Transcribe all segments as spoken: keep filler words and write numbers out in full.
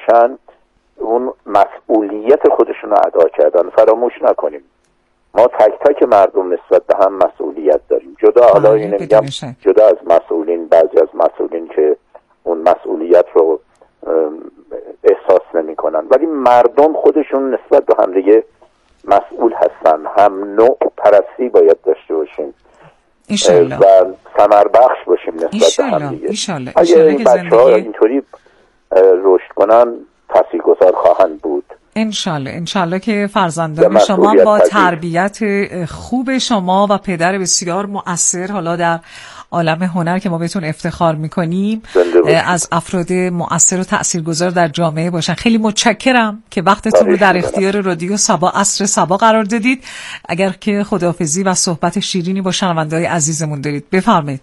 باشن اون مسئولیت خودشون رو ادا کردن. فراموش نکنیم ما تک تک مردم نسبت به هم مسئولیت داریم. جدا حالا اینو میگم جدا از مسئولین، بعضی از مسئولین که اون مسئولیت رو احساس نمی کنن، ولی مردم خودشون نسبت به هم دیگه مسئول هستن. هم نوع پرستی باید داشته باشیم ایشالله و ثمر بخش باشیم نسبت به هم دیگه. ایشالله اگه این بچه ها اینطوری رشد کنن تاثیرگذار خواهند بود. انشالله انشالله که فرزندان شما با تربیت خوب شما و پدر بسیار مؤثر حالا در عالم هنر که ما بهتون افتخار میکنیم از افراد مؤثر و تاثیرگذار در جامعه باشن. خیلی متشکرم که وقتتون رو در اختیار رادیو صبا عصر صبا قرار دادید. اگر که خداحافظی و صحبت شیرینی با شنونده‌های عزیزمون دارید بفرمایید.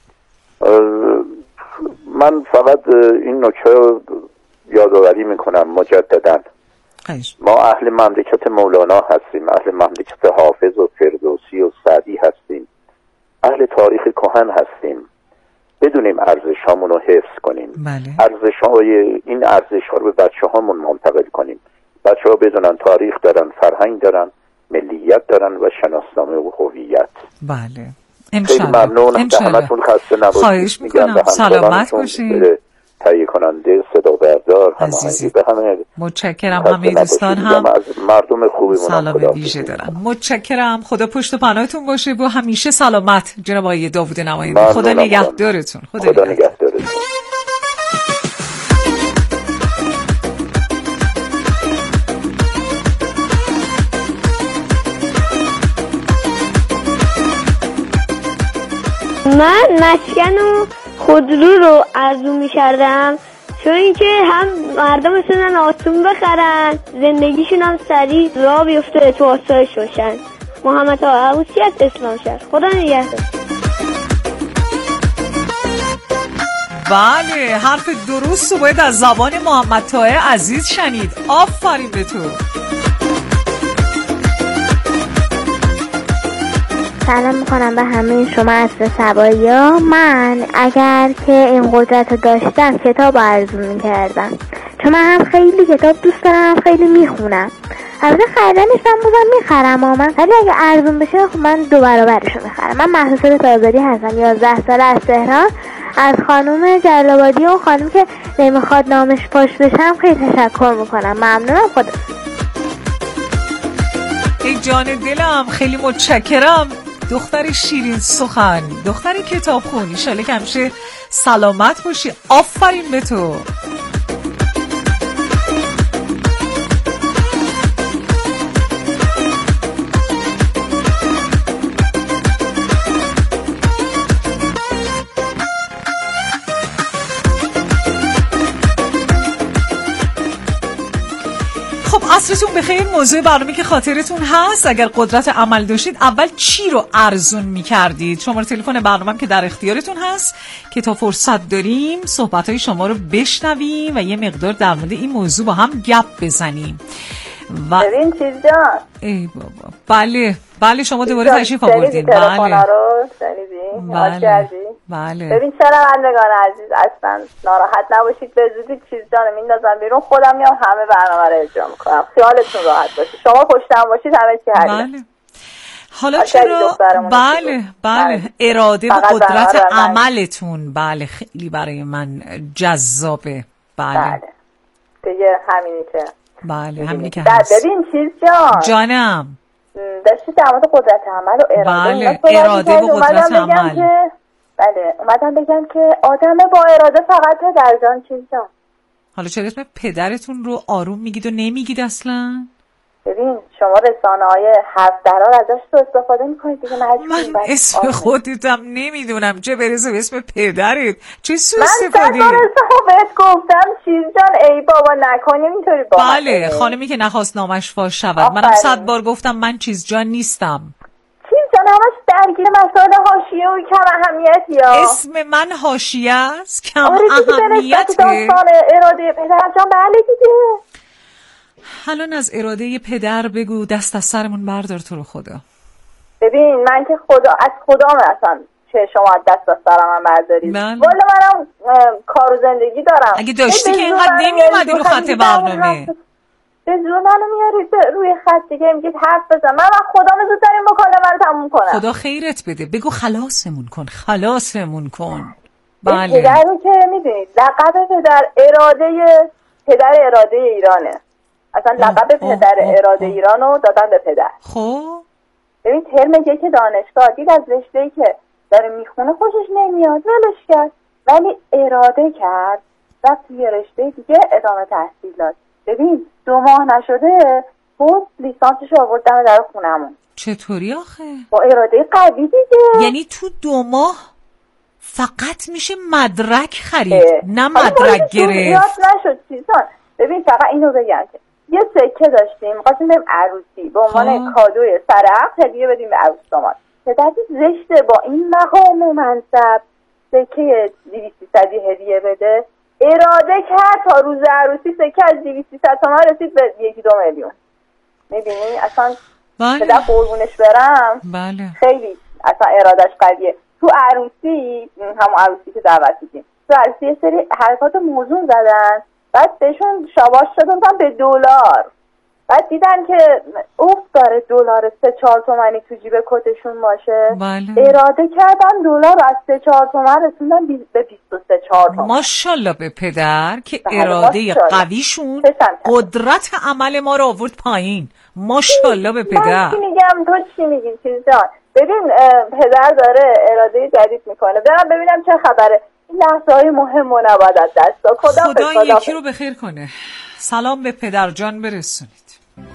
من فقط این نکته رو یادآوری میکنم مجددا، ما اهل مملکت مولانا هستیم، اهل مملکت حافظ و فردوسی و سعدی هستیم، اهل تاریخ کهن هستیم. بدونیم ارزش هامون رو حفظ کنیم. بله. ارزش های این ارزش ها رو به بچه هامون منتقل کنیم. بچه ها بدونن تاریخ دارن، فرهنگ دارن، ملیت دارن و شناسنامه و هویت. بله خیلی ممنون. همتون خسته نباشید. خواهش میکنم. سلامت باشید. تهیه کننده صدا بردار هماهنگی به همه متشکرم. همه دوستان هم از مردم خوبی سلام ویژه دارن. متشکرم. خدا پشت و پناهتون باشه و همیشه سلامت جناب آقای داوود نماینده. خدا نگهدارتون. خدا, خدا نگهدارتون. من مسکن و خودرو رو ارزون می‌کردم چون اینکه هم مردم میتونن آسون بخرن، زندگیشون هم سریع راه بیفته، تو آسایش باشن. محمد عبوسی از اسلام شهر. خدا نگهدار. بله حرف درست رو باید از زبان محمد طاهر عزیز شنید. آفرین به تو. سلام میکنم به همه شما عصر صبایی ها. من اگر که این قدرت رو داشتم کتاب ارزون میکردم، چون من هم خیلی کتاب دوست دارم، هم خیلی میخونم. البته خریدنش من بازم میخرم آمن، ولی اگه ارزون بشه خب من دو برابرش رو میخرم. من محسوسات تازاری هستم، یازده ساله از تهران. از خانوم جلال‌آبادی و خانوم که نمیخواد نامش پاش بشم خیلی تشکر میکنم. ممنونم. خدا ای جان دلم خیلی متشکرم. دختر شیرین سخن، دختر کتابخون، ان شاءالله که همیشه سلامت باشی. آفرین به تو. عصرتون بخیر. موضوع برنامه که خاطرتون هست، اگر قدرت عمل داشتید اول چی رو ارزون می‌کردید؟ شماره تلفن برنامه که در اختیارتون هست که تا فرصت داریم صحبت‌های شما رو بشنویم و یه مقدار در مورد این موضوع با هم گپ بزنیم. و ببین چیز جان. ای بابا. بله بله شما دوباره تشریف آوردین. بله رو شنیدین؟ بله بله. ببین شنوندگان عزیز اصلا ناراحت نباشید، به زودی چیز جانو میندازم بیرون، خودم میام همه برنامه رو اجرا میکنم، خیالتون راحت باشه. شما پشتم باشید همه چی حله. بله. حالا چرا بله بله اراده و قدرت عملتون بله خیلی برای من جذابه. بله بله دیگه همینی که بله همینی که هست. ببین چیز جان جانم داشتی در مورد قدرت عمل و اراده بله اراده و قدرت عمل. بله اومدم بگم که آدم با اراده فقط پدر جان. چیز جان حالا چرا اسم پدرتون رو آروم میگید و نمیگید اصلا؟ ببین شما رسانه های حرف درار ازش تو استفاده میکنید دیگه. من اسم خودتم نمیدونم چه برسه به اسم پدرت. چه سو استفاده؟ من صد بهت گفتم چیز جان ای بابا نکنیم اینطوری با بله خانمی که نخواست نامش فاش شود. منم صد بار گفتم من چیز جان نیستم. چیز جان همش درگیر مسائل حاشیه و کم اهمیت یا اسم من حاشیه است کم آره اهمیت. داستان اراده پدر جان بله دیگه. حالا از اراده پدر بگو، دست از سرمون بردار تو رو خدا. ببین من که خدا از خدا اصلا که شما از دست از سرم هم بردارید. والا منم کار و زندگی دارم. اگه داشتی که اینقدر نمیومدی رو خط برنامه. به زور منو میارید روی خط دیگه میگید حرف بزن. من خودم زودتر این مکالمه رو تموم کنم. خدا خیرت بده. بگو خلاصمون کن. خلاصمون کن. بله. پدر رو که میدونید لقب پدر اراده پدر اراده ایرانه. اصلا لقب پدر اراده ایران رو دادن به پدر. خب ببین ترم یک دانشگاه دید از رشته‌ای که داره میخونه خوشش نمیاد ولش کرد، ولی اراده کرد و توی رشته دیگه ادامه تحصیل داد. ببین دو ماه نشده بود لیسانسش رو آورد دم در خونمون. چطوری آخه؟ با اراده قوی دیگه. یعنی تو دو ماه فقط میشه مدرک خرید نه مدرک گرفت. نشد چیزان. ببین فقط اینو بگم که یه سکه داشتیم خواستیم بریم عروسی به عنوان کادوی سر عقد هدیه بدیم به عروس داماد. پدر زشته با این مقام و منصب سکه دویست سیصد هدیه بده. اراده کرد تا روز عروسی سکه از دویست سیصد تومان رسید به یکی دو میلیون. میبینی اصلا بله. پدر قربونش برم. بله. خیلی اصلا ارادش قویه. تو عروسی همون عروسی که دعوت دیدیم تو عروسی یه سری حرکات موزون زدن، بعد بهشون شاباش شدن به دلار، بعد دیدن که اوف داره دلار سه چهار تومنی تو جیب کتشون باشه. بله. اراده کردن دلار رو از سه چهار تومن رسوندن به بیست و سه چهار تومن. ماشاءالله به پدر که اراده قویشون قدرت عمل ما رو آورد پایین. ماشاءالله به پدر. من چی میگم تو چی میگی چیز جان؟ ببین پدر داره اراده جدید میکنه. برم ببینم چه خبره. این لحظه های مهم و نباید از دست داد. خدا خدا این یکی رو بخیر کنه. سلام به پدر جان برسونید.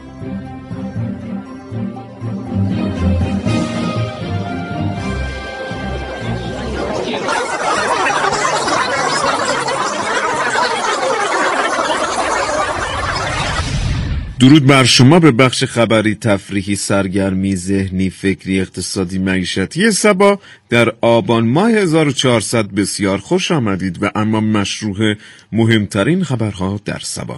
درود بر شما به بخش خبری تفریحی سرگرمی ذهنی فکری اقتصادی معیشتی سبا در آبان ماه هزار و چهارصد بسیار خوش آمدید و اما مشروع مهمترین خبرها در سبا.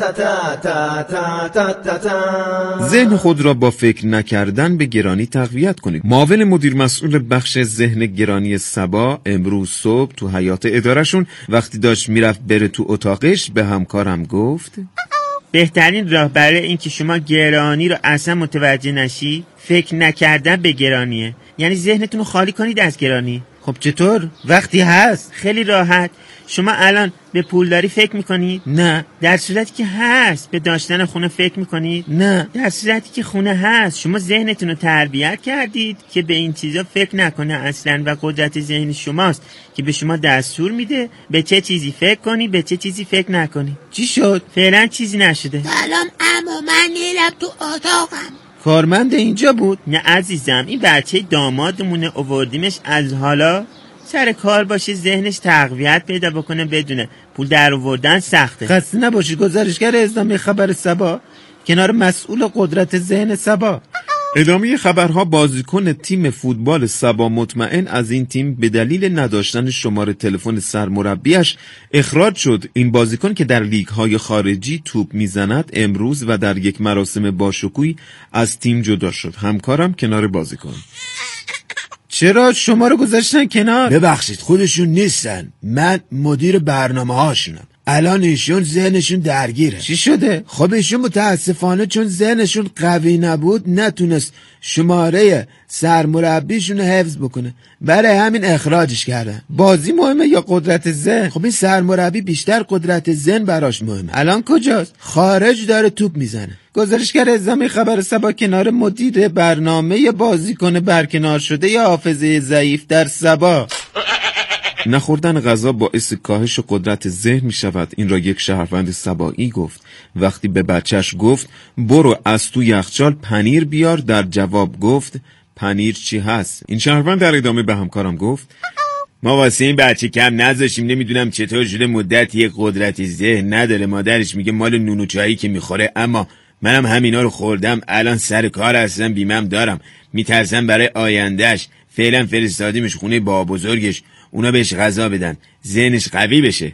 ذهن خود را با فکر نکردن به گرانی تقویت کنید. معاون مدیر مسئول بخش ذهن گرانی سبا امروز صبح تو حیاط ادارهشون وقتی داشت میرفت بره تو اتاقش به همکارم گفت بهترین راه برای این که شما گرانی رو اصلا متوجه نشی فکر نکردن به گرانیه. یعنی ذهنتون رو خالی کنید از گرانی. خب چطور؟ وقتی هست خیلی راحت. شما الان به پولداری فکر میکنید؟ نه. در صورتی که هست به داشتن خونه فکر میکنید؟ نه. در صورتی که خونه هست شما ذهنتون رو تربیت کردید که به این چیزا فکر نکنه اصلا و قدرت ذهن شماست که به شما دستور میده به چه چیزی فکر کنی به چه چیزی فکر نکنی. چی شد؟ فعلا چیزی نشده. سلام عمو من میرم تو اتاقم. کارمند اینجا بود؟ نه عزیزم این بچه دامادمونه آوردیمش از حالا سر کار باشه ذهنش تقویت پیدا بکنه بدونه پول در آوردن سخته. خسته نباشی گزارشگر اسلامی خبر سبا کنار مسئول قدرت ذهن سبا. ادامه خبرها بازیکن تیم فوتبال سبا مطمئن از این تیم به دلیل نداشتن شماره تلفن سرمربیش اخراج شد. این بازیکن که در لیگ‌های خارجی توپ میزند امروز و در یک مراسم باشکوهی از تیم جدا شد. همکارم کنار بازیکن. چرا شما رو گذاشتن کنار؟ ببخشید خودشون نیستن، من مدیر برنامه هاشونم. الان ایشون ذهنشون درگیره. چی شده؟ خب ایشون متاسفانه چون ذهنشون قوی نبود نتونست شماره سرمربیشون رو حفظ بکنه، برای همین اخراجش کردن. بازی مهمه یا قدرت ذهن؟ خب این سرمربی بیشتر قدرت ذهن براش مهمه. الان کجاست؟ خارج داره توپ میزنه. گزارشگر ازامی خبر سبا کنار مدیر برنامه بازیکن برکنار شده یا حافظه ضعیف در سبا. نخوردن غذا باعث کاهش قدرت ذهن می شود. این را یک شهروند سبایی گفت. وقتی به بچهش گفت برو از تو یخچال پنیر بیار، در جواب گفت پنیر چی هست؟ این شهروند در ادامه به همکارم گفت ما واسه این بچه کم نذاشیم، نمیدونم چطور شده مدت یک قدرت ذهن نداره. مادرش میگه مال نون و چایی که میخوره، اما منم همینا رو خوردم، الان سر کار هستم، بیمم دارم، میترسم برای آیندهش. فعلا فرستادیمش خونه با بزرگش، اونا بهش غذا بدن ذهنش قوی بشه.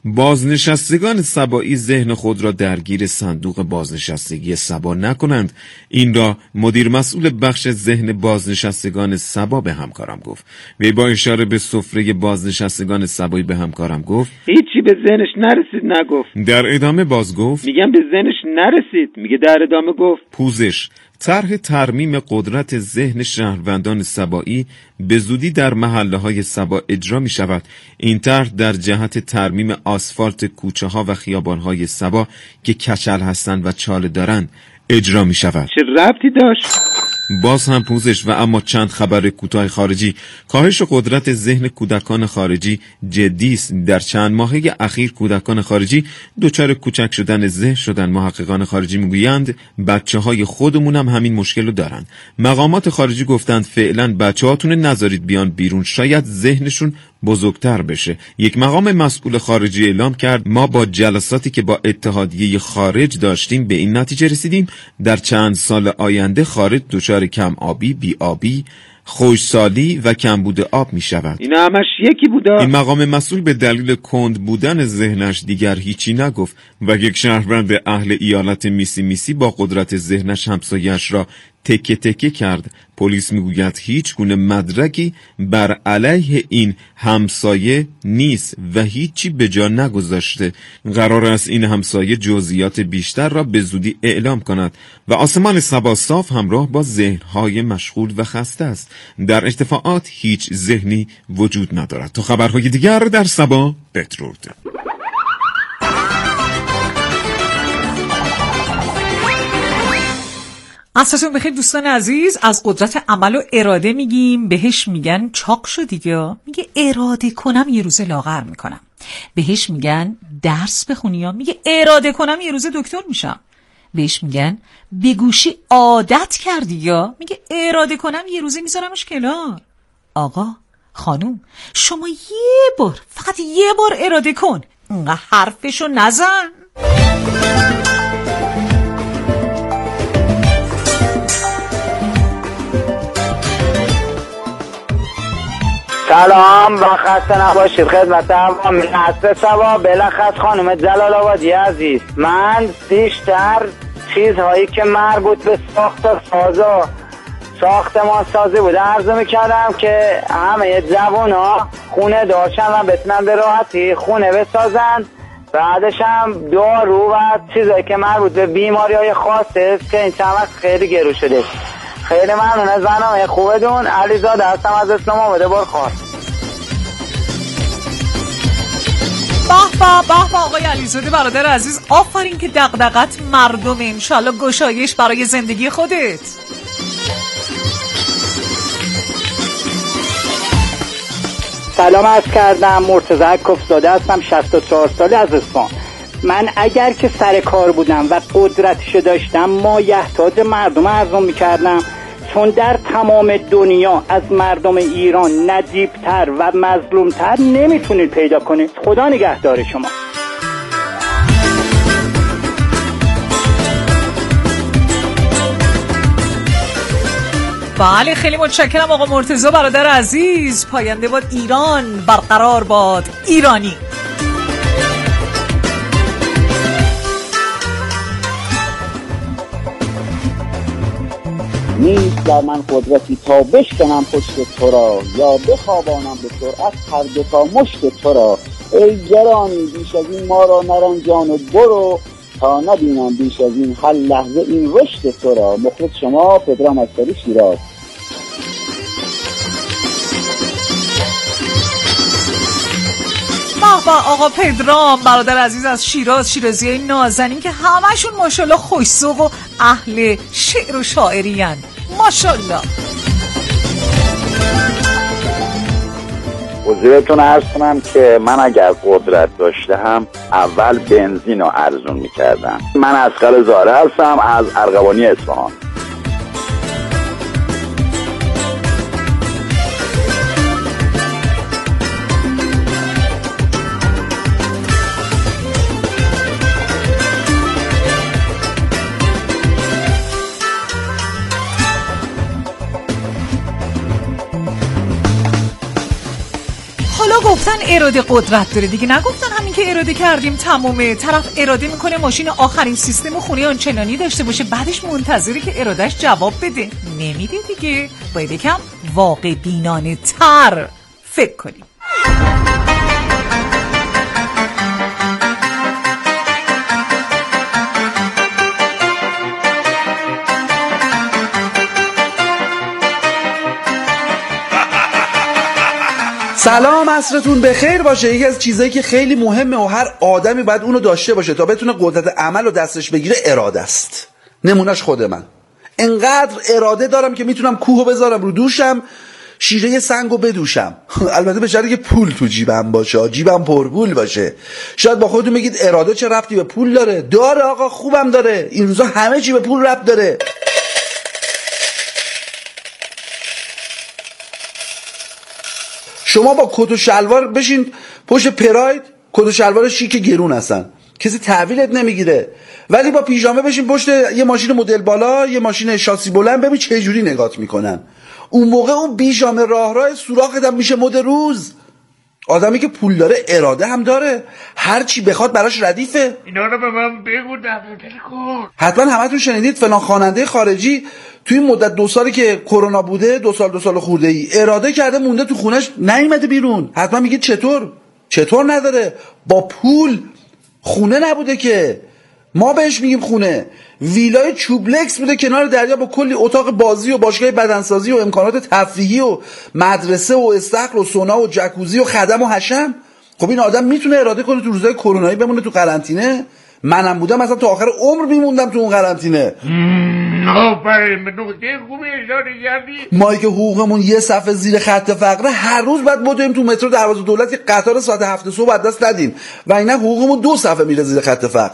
بازنشستگان سبایی ذهن خود را درگیر صندوق بازنشستگی سبا نکنند. این را مدیر مسئول بخش ذهن بازنشستگان سبا به همکارم گفت. وی با اشاره به سفره بازنشستگان سبایی به همکارم گفت هیچی به ذهنش نرسید نگفت. در ادامه باز گفت میگم به ذهنش نرسید. میگه در ادامه گفت پوزش. طرح ترمیم قدرت ذهن شهروندان سبایی به زودی در محله‌های سبا اجرا می شود. این طرح در جهت ترمیم آسفالت کوچه ها و خیابان‌های سبا که کچل هستند و چاله دارند اجرا می شود. چه ربطی داشت؟ باز هم پوزش. و اما چند خبر کوتاه خارجی. کاهش قدرت ذهن کودکان خارجی جدی است. در چند ماهه اخیر کودکان خارجی دچار کوچک شدن ذهن شدن. محققان خارجی میگویند بچه‌های خودمون هم همین مشکل رو دارن. مقامات خارجی گفتند فعلا بچه‌هاتون نذارید بیان بیرون، شاید ذهنشون بزرگتر بشه. یک مقام مسئول خارجی اعلام کرد ما با جلساتی که با اتحادیه خارج داشتیم به این نتیجه رسیدیم در چند سال آینده خارج دچار کم آبی، بی آبی، خشکسالی و کمبود آب می شود. این همش یکی بوده. این مقام مسئول به دلیل کند بودن ذهنش دیگر هیچی نگفت و یک شهروند اهل ایالت میسی میسی با قدرت ذهنش همسایه‌اش را تکه تکه کرد. پلیس میگوید هیچ گونه مدرکی بر علیه این همسایه نیست و هیچی به جا نگذاشته. قرار است این همسایه جزئیات بیشتر را به زودی اعلام کند و آسمان سبا صاف همراه با ذهن‌های مشغول و خسته است. در ارتفاعات هیچ ذهنی وجود ندارد. تا خبرهای دیگر در سبا بدرود. عصرتون بخیر دوستان عزیز. از قدرت عمل و اراده میگیم. بهش میگن چاق شدی یا میگه اراده کنم یه روز لاغر میکنم. بهش میگن درس بخونی یا میگه اراده کنم یه روز دکتر میشم. بهش میگن به گوشی عادت کردی یا میگه اراده کنم یه روزه میذارمش کنار. آقا خانوم شما یه بار فقط یه بار اراده کن، اینقدر حرفشو نزن. سلام و خسته نباشید خدمت هم من عصر سبا بلخص خانم جلال آبادی عزیز. من بیشتر چیزهایی که مربوط به ساخت سازا ساختمان سازی بود عرضه میکردم که همه جوان ها خونه داشتن و بتونن به راحتی خونه بسازن. بعدش هم دارو و چیزهایی که مربوط به بیماری های خاصه است که این چند وقت خیلی گرو شده. خیلی ممنون از برنامه خوبتون. علیزاده هستم از اسلام آباد برخاست. به به به به آقای علیزاده برادر عزیز، آفرین که دغدغت مردمه. انشالله گشایش برای زندگی خودت. سلام عرض کردم. مرتضی کفزاده هستم، شصت و چهار ساله از اصفهان. من اگر که سر کار بودم و قدرتشو داشتم مایحتاج مردم ارزون میکردم، چون در تمام دنیا از مردم ایران ندیبتر و مظلومتر نمیتونید پیدا کنید. خدا نگهدار شما. بله خیلی متشکرم آقا مرتضی برادر عزیز. پاینده باد ایران، برقرار باد ایرانی. نیست در من قدرتی تا بشکنم پشت تو را، یا بخوابانم به سرعت هر دو تا مشت تو را. ای گرانی بیش از این ما را نرنجان و برو، تا نبینم بیش از این هر لحظه این رشد تو را. مخلص شما پدرام از شیراز. با آقا پدرام برادر عزیز از شیراز، شیرازی نازنین که همشون ماشاءالله خوش‌ذوق و اهل شعر و شاعری هن. ماشاءالله. حضورتون عرض کنم که من اگر قدرت داشته هم اول بنزین رو ارزون میکردم. من اصغر زاره هستم از ارغوانی اصفهان. گفتن اراده قدرت داره دیگه، نگفتن همین همین که اراده کردیم تمومه. طرف اراده میکنه ماشین آخرین سیستم خونه آنچنانی داشته باشه، بعدش منتظره که ارادهش جواب بده. نمیده دیگه. باید یکم واقع بینانه تر فکر کنیم. سلام، عصرتون بخیر باشه. یکی از چیزایی که خیلی مهمه و هر آدمی باید اونو داشته باشه تا بتونه قدرت عمل رو دستش بگیره، اراده است. نمونهش خود من. انقدر اراده دارم که میتونم کوهو بذارم رو دوشم، شیره سنگو بدوشم. البته به شرطی که پول تو جیبم باشه، جیبم پرپول باشه. شاید با خودتون بگید اراده چه ربطی به پول داره؟ داره آقا، خوبم داره. این روزا همه چی به پول ربط داره. شما با کت و شلوار بشین پشت پراید، کت و شلوار شیک گرون هستن، کسی تحویلت نمیگیره. ولی با پیژامه بشین پشت یه ماشین مدل بالا، یه ماشین شاسی بلند، ببین چه جوری نگات میکنن. اون موقع اون پیژامه راه راه سوراخت هم میشه مد روز. آدمی که پول داره اراده هم داره، هر چی بخواد براش ردیفه. اینا رو به من بگو دقیقه کن. حتما همتون شنیدید فلان خواننده خارجی توی مدت دو سالی که کرونا بوده، دو سال دو سال خورده ای اراده کرده مونده تو خونش، نیومده بیرون. حتما میگید چطور؟ چطور نداره؟ با پول. خونه نبوده که، ما بهش میگیم خونه. ویلای چوبلکس بوده کنار دریا با کلی اتاق بازی و باشگاه بدنسازی و امکانات تفریحی و مدرسه و استخر و سونا و جکوزی و خدم و حشم. خب این آدم میتونه اراده کنه تو روزای کرونایی بمونه تو قرنطینه؟ منم بودم مثلا تا آخر عمر میموندم تو اون قرنطینه. آفرین، به نکته خوبی اشاره کردی. ما که حقوقمون یه صفحه زیر خط فقره، هر روز باید بدویم تو مترو دروازه دولت، قطار ساعت هفت صبح بعد دست ندیم و اینا حقوقمون دو صفحه میره زیر خط فقر.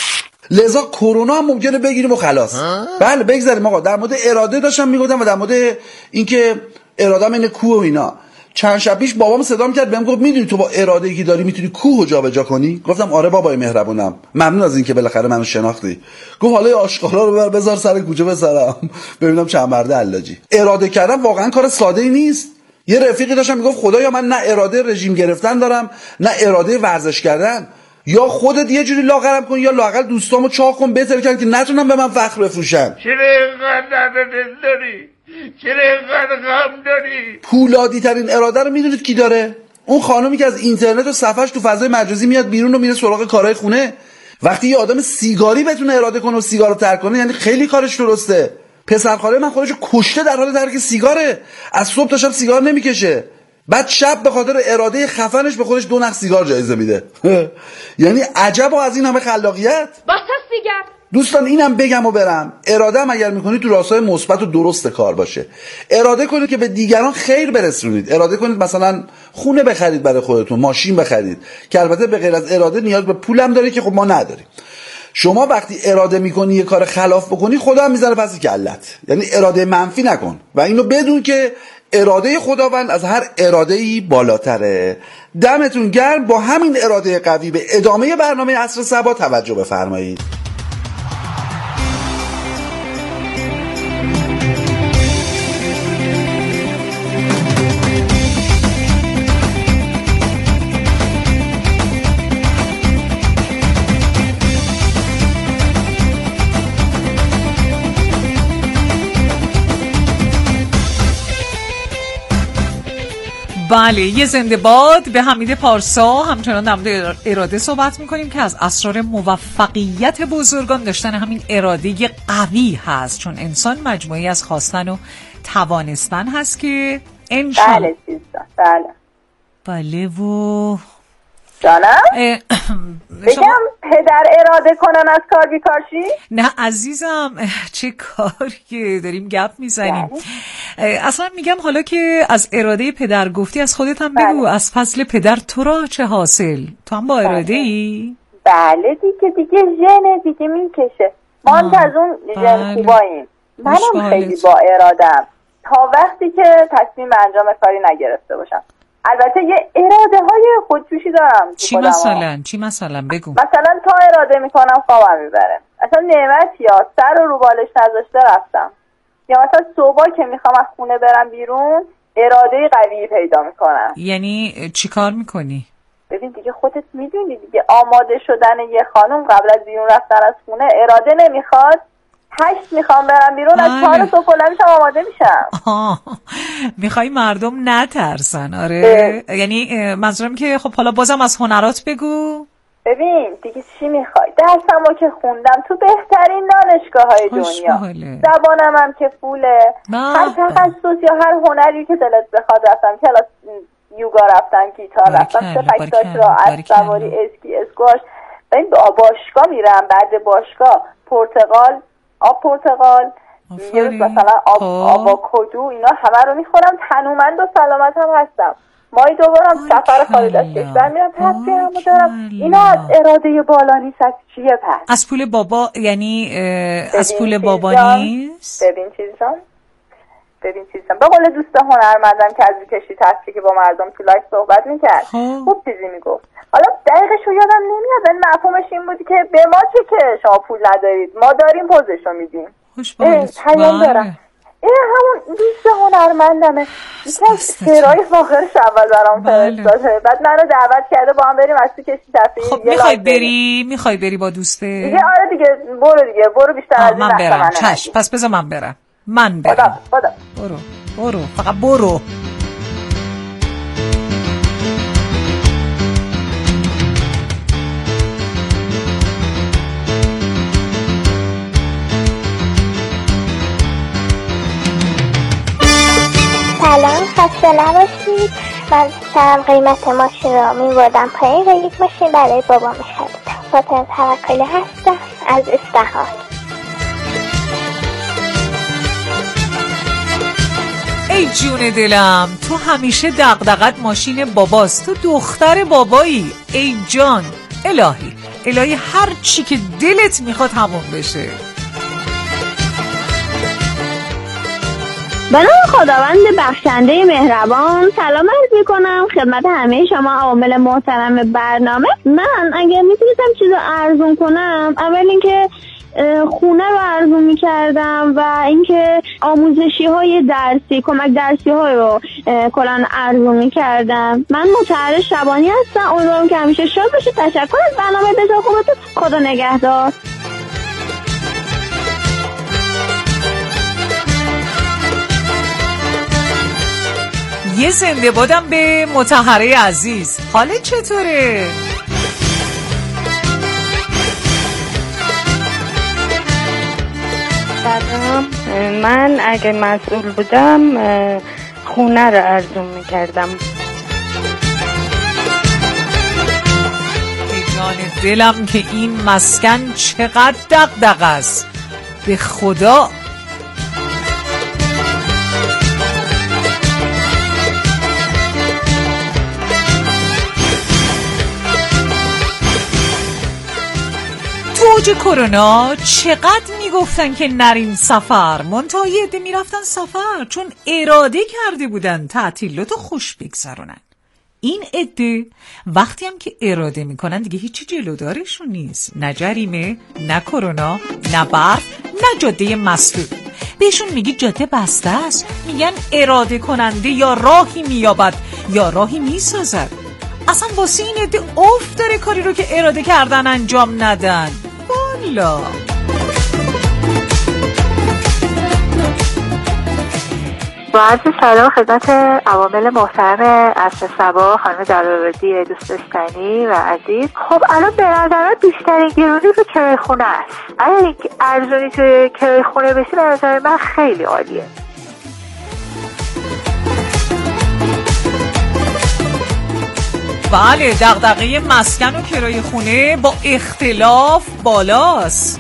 لذا کرونا هم ممکنه بگیریم و خلاص. بله بگذاریم آقا. در مورد اراده داشتم میگفتم و در مورد اینکه اراده‌م اینه کوه و اینا. چند شب پیش بابام صدام کرد، بهم گفت میدونی تو با اراده‌ای که داری میتونی کوه جابجا کنی؟ گفتم آره بابای مهربونم، ممنون از اینکه بالاخره منو شناختی. گفت حالا آشغالا رو ببر بذار سر کوچه بسرم ببینم چند مرده علاجی. اراده کردن واقعا کار ساده‌ای نیست. یه رفیقی داشتم میگفت خدایا من نه اراده رژیم گرفتن دارم، نه اراده ورزش کردن. یا خودت یه جوری لاغرم کن یا لااقل دوستامو چاق کن بهتر کن که نتونم به من فخر بفروشن. چرا اینقدر دل داری؟ چرا اینقدر غم داری؟ پولادی ترین اراده رو میدونید کی داره؟ اون خانومی که از اینترنت و صفحش تو فضای مجازی میاد بیرون و میره سراغ کارهای خونه. وقتی یه آدم سیگاری بتونه اراده کنه و سیگار رو ترک کنه، یعنی خیلی کارش درسته. پسر خاله من خودشو کشته در حال ترک سیگاره. از صبح تا شب سیگار نمیکشه. بعد شب به خاطر اراده خفنش به خودش دو نخ سیگار جایزه میده. یعنی عجب از این همه خلاقیت. باسا سیگار. دوستان اینم بگم و برم، اراده هم اگر میکنید تو راستای مثبت و درست کار باشه. اراده کنید که به دیگران خیر برسونید. اراده کنید مثلا خونه بخرید برای خودتون، ماشین بخرید، که البته به غیر از اراده نیاز به پولم داره که خب ما نداریم. شما وقتی اراده میکنی یه کار خلاف بکنی، خدا هم میذاره پس کلت. یعنی اراده منفی نکن و اینو بدون که اراده خداوند از هر اراده‌ای بالاتره. دمتون گرم. با همین اراده قوی به ادامه برنامه عصر صبا توجه بفرمایید. بله، یه زنده باد به حمید پارسا. همچنان در مورد اراده صحبت میکنیم که از اسرار موفقیت بزرگان داشتن همین اراده قوی هست، چون انسان مجموعی از خواستن و توانستن هست که انشالله. بله چیزا. بله بله و جانم بگم پدر اراده کنن از کار بیکارشی؟ نه عزیزم، چه کاری داریم گپ میزنیم. اصلا میگم حالا که از اراده پدر گفتی، از خودت هم بگو. بله. از فضل پدر تو را چه حاصل؟ تو هم با اراده ای؟ بله دیگه دیگه ژن دیگه میکشه. ما هم از اون ژن خوباییم. منم خیلی با ارادم تا وقتی که تصمیم انجام کاری نگرفته باشم. البته یه اراده های خودجوشی دارم. چی مثلا؟ چی مثلا بگو. مثلا تا اراده میکنم خوابم میبره. اصلا نعمت یا سر رو رو بالش نذاشته رفتم. یا مثلا صبح که میخوام از خونه برم بیرون، اراده قوی پیدا میکنم. یعنی چی کار میکنی؟ ببین دیگه خودت میدونی دیگه آماده شدن یه خانم قبل از بیرون رفتن از خونه اراده نمیخواد. هشت میخوام برم بیرون از چهار صبح کلا میشم آماده میشم. میخوای مردم نترسن. آره اه. یعنی منظورم که خب حالا بازم از هنرات بگو. ببین دیگه چی میخوای؟ درسمو که خوندم تو بهترین دانشگاه های دنیا، زبانم هم که فوله، هر تخصص یا هر هنری که دلت بخواد رفتم، کلاس یوگا رفتم، گیتار رفتم، سپکتاش را، اسب سواری، اسکی، اسکواش. ببین باشگاه میرم، بعد باشگاه پرتقال، آب پرتقال، یه روز مثلا آب آواکادو، اینا همه رو میخورم، تنومند و سلامت هم هستم. مایی دوبارم سفر خارج از کشور میرم، تصویرمو دارم. اینا از اراده بالا نیست. از چیه پس؟ از پول بابا، یعنی از پول بابا نیست؟ ببین چیزان ببین چیزان به قول دوست هنرمندم که از کشی تصویری که با مردم تو لایف صحبت میکرد خوب چیزی میگفت. حالا دقیقشو یادم نمیاد، این مفهومش این بودی که به ما چه که شما پول ندارید، ما داریم پوزشو میدیم. پیام دارم. این همون دوست هنرمندمه، یکی از شعرهای فاخرش اول برام فرستاده، بعد منو دعوت کرده با هم بریم از تو کشتی تصویری. خب میخوای بری؟ میخوای بری با دوسته؟ دیگه آره دیگه، برو دیگه، برو بیشتر از این من برم. چشم، پس بذار من برم. من برم. خدا خدا. برو برو فقط برو. سلام، خسته نباشید. من سرم قیمت ماشین را میبردم پایین و یک ماشین برای بابا میخریدم. فاطمه توکلی هستم از اصفهان. ای جون دلم، تو همیشه دغدغت ماشین باباست، تو دختر بابایی. ای جان، الهی الهی هر چی که دلت میخواد همون بشه. به نام خداوند بخشنده مهربان، سلام عرض میکنم خدمت همه شما عوامل محترم برنامه. من اگر میتونستم چیزو ارزون کنم، اول اینکه خونه رو ارزون میکردم و اینکه آموزشی های درسی، کمک درسی های رو کلان ارزون میکردم. من متعهد شبانی هستم، امیدوارم که همیشه شاد باشید. تشکر از برنامه بسیار خوبتون. خدا نگهدار. یه زنده بادم به مطهره عزیز. حالت چطوره؟ سلام، من اگه مسئول بودم خونه رو ارزون میکردم. ای جان دلم که این مسکن چقدر دغدغه است، به خدا. اوج کرونا چقدر میگفتن که نرین سفر، منتها یه عده میرفتن سفر چون اراده کرده بودن تعطیلاتو خوش بگذرونن. این عده وقتی هم که اراده میکنن دیگه هیچی جلودارشون نیست، نه جریمه، نه کرونا، نه برف، نه جاده مسدود. بهشون میگی جاده بسته است، میگن اراده کننده یا راهی مییابد یا راهی میسازد. اصلا واسه این عده اوف داره کاری رو که اراده کردن انجام ندن. والا با عرض سلام خدمت عوامل محترم عصر صبا، خانم جلال‌آبادی دوست داشتنی و عزیز. خب الان به نظرم بیشترین گرونی رو کرایه خونه است. اگه ارزونی توی کرایه خونه بشه به نظر من خیلی عالیه. بله، دغدغه مسکن و کرایه خونه با اختلاف بالاست.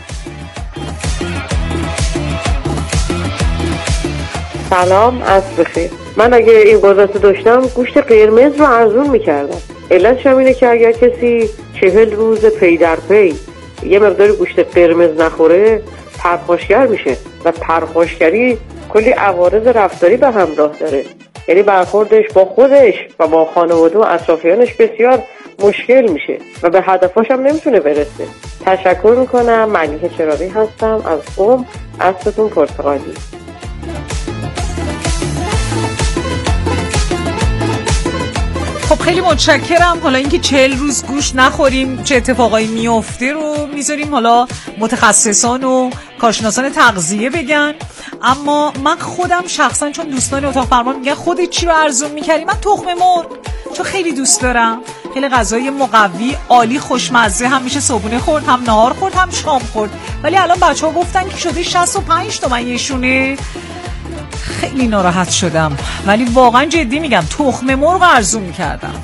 سلام، عصر بخیر. من اگه این قدرت داشتم گوشت قرمز رو ارزون میکردم. علتش هم اینه که اگر کسی چهل روز پی در پی یه مقدار گوشت قرمز نخوره پرخاشگر میشه و پرخاشگری کلی عوارض رفتاری به همراه داره. یعنی برخوردش با خودش و با خانواده و اطرافیانش بسیار مشکل میشه و به هدفاش هم نمیتونه برسه. تشکر میکنم. ملیحه چراغی هستم از قم. عصرتون پرتقالی. خب خیلی متشکرم. حالا اینکه چهل روز گوشت نخوریم چه اتفاقایی میفته رو میذاریم حالا متخصصان و کارشناسان تغذیه بگن، اما من خودم شخصا چون دوستان اتاق فرمان میگن خودت چی رو ارزون میکردی، من تخم مرغ چون خیلی دوست دارم. خیلی غذای مقوی عالی خوشمزه، هم میشه صبحونه خورد، هم نهار خورد، هم شام خورد. ولی الان بچه‌ها گفتن که شده شصت و پنج تومن یه شونه. خیلی ناراحت شدم، ولی واقعا جدی میگم تخم مرغ ارزون میکردم.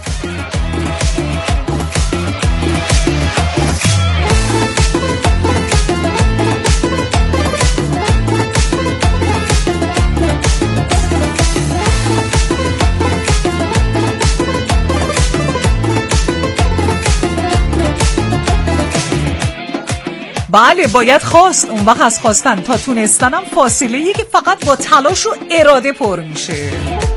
بله باید خواست، اون وقت از خواستن تا تونستنم فاصله یه که فقط با تلاش و اراده پر میشه.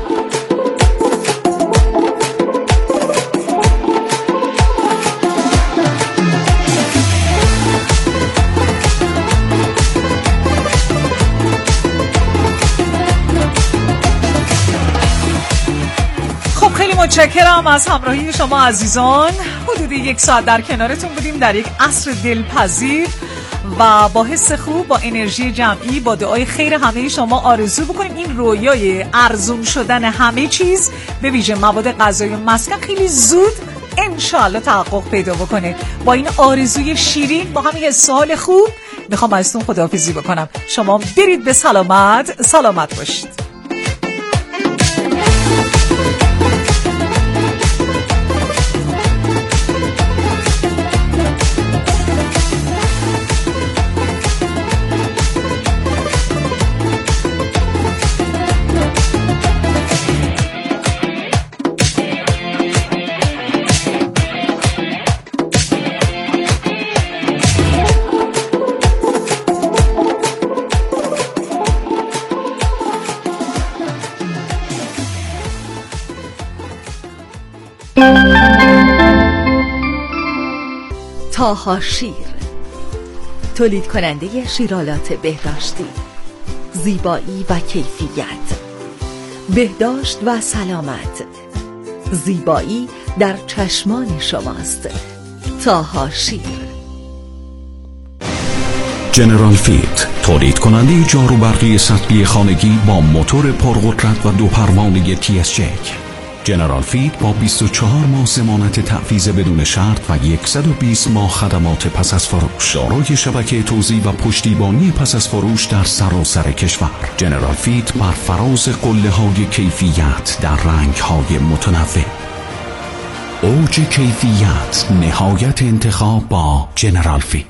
خب خیلی متشکرم از همراهی شما عزیزان. حدود یک ساعت در کنارتون بودیم در یک عصر دلپذیر و با حس خوب، با انرژی جمعی، با دعای خیر همه شما آرزو بکنیم این رویای ارزون شدن همه چیز به ویژه مواد غذایی و مسکن خیلی زود انشالله تحقق پیدا بکنه. با این آرزوی شیرین، با همین حال خوب میخوام ازتون خداحافظی بکنم. شما برید به سلامت، سلامت باشید. تاها شیر، تولید کننده شیرالات بهداشتی، زیبایی و کیفیت، بهداشت و سلامت، زیبایی در چشمان شماست. تاها شیر. جنرال فیت، تولید کننده جاروبرقی سطحی خانگی با موتور پرقدرت و دو پروانه تی اس جک. جنرال فیت با بیست و چهار ماه ضمانت تحویض بدون شرط و صد و بیست ماه خدمات پس از فروش، دارای شبکه توزیع و پشتیبانی پس از فروش در سراسر کشور. جنرال فیت بر فراز قله‌های کیفیت در رنگ‌های متنوع. اوج کیفیت، نهایت انتخاب با جنرال فیت.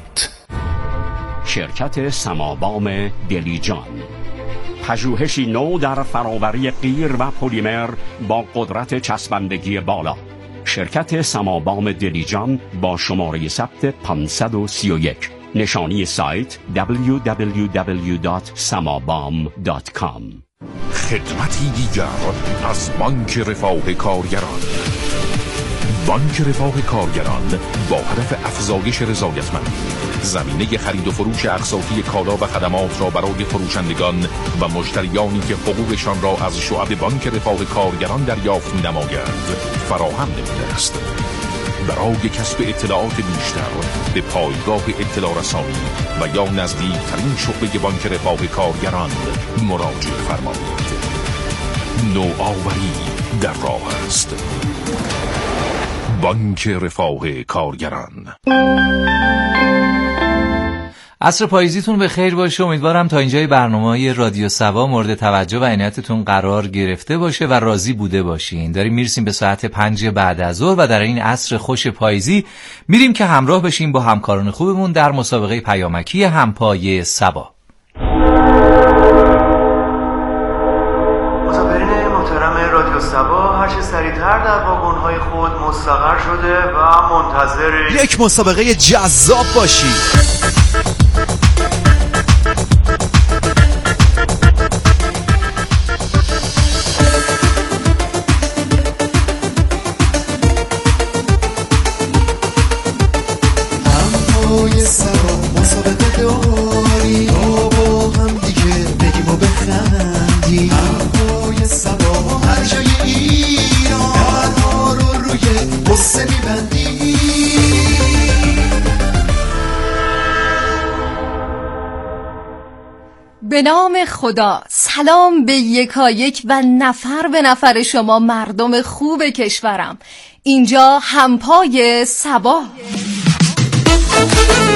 شرکت سمابام دلیجان، پژوهشی نو در فراوری قیر و پلیمر با قدرت چسبندگی بالا. شرکت سمابام دلیجان با شماره ثبت پانصد و سی و یک. نشانی سایت دبلیو دبلیو دبلیو دات سمابام دات کام. خدمتی دیگر از بانک رفاه کارگران. بانک رفاه کارگران با هدف افزایش رضایتمندی زمینه خرید و فروش اقساطی کالا و خدمات را برای فروشندگان و مشتریانی که حقوقشان را از شعب بانک رفاه کارگران دریافت می‌نمایند فراهم نموده است. برای کسب اطلاعات بیشتر به پایگاه اطلاع رسانی و یا نزدیکترین شعبه بانک رفاه کارگران مراجعه فرمایید. نوآوری در راه است. بانک رفاه کارگران. عصر پاییزیتون به خیر باشه. امیدوارم تا اینجای برنامه رادیو سوا مورد توجه و عنایتتون قرار گرفته باشه و راضی بوده باشین. داریم میرسیم به ساعت پنج بعد از ظهر و در این عصر خوش پاییزی میریم که همراه بشیم با همکاران خوبمون در مسابقه پیامکی همپای سبا. مسافرین محترم رادیو سبا، هر چه سریعتر در واگن‌های خود مستقر شده و منتظر یک مسابقه جذاب باشید. هر جای ایران درها رو به نام خدا، سلام به یکایک و نفر به نفر شما مردم خوب کشورم. اینجا همپای صبا.